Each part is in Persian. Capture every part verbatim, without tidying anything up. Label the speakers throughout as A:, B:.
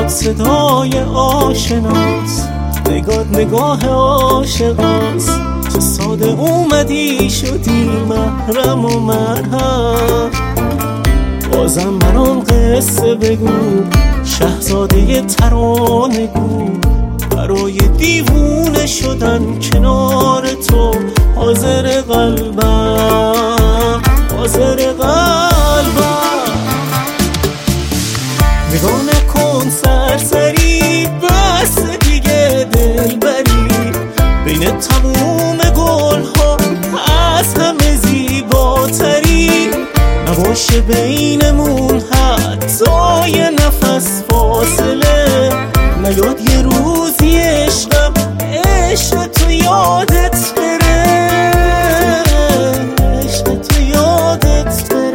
A: صدای آشناس، نگاه نگاه عاشقاست. چه ساده اومدی شدی محرم و مرهم، بازم برام قصه بگو شهزاده ترانه گو. برای دیوونه شدن کنار تو حاضر قلبم، حاضر قلبم. نگاه نکن سرسری، بس دیگه دل بری. بین تموم گل ها از همه زیباتری، نباشه بینمون حتی یه نفس فاصله. نیاد یه روزی عشقم عشق تو یادت بره، عشق تو یادت بره.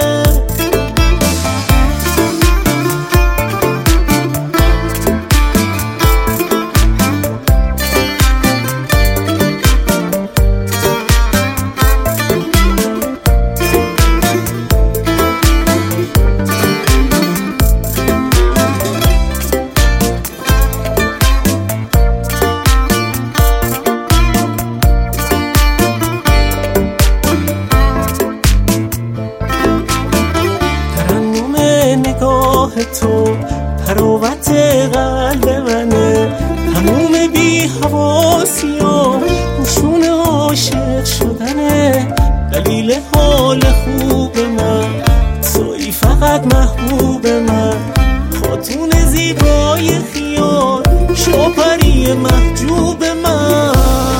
A: تو تراوت قلب منه، تموم بی حواسی ها نشون عاشق شدنه. دلیل حال خوب من تویی، فقط محبوب من. خاتون زیبای خیال، شوپری محجوب من.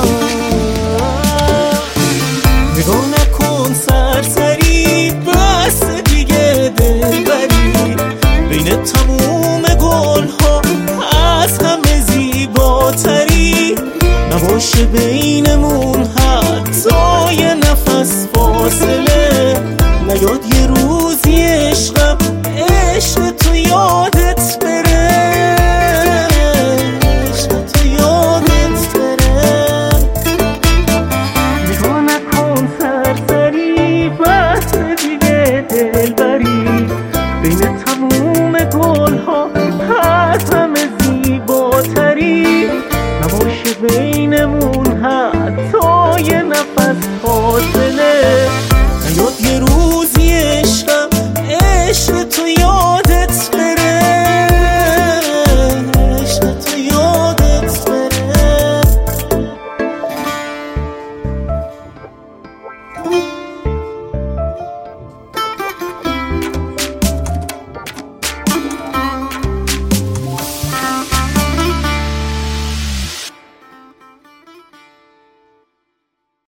A: نگاه نکن سرسری، بس دیگه دل بری. بین تموم گل ها از همه زیباتری، نباشه بین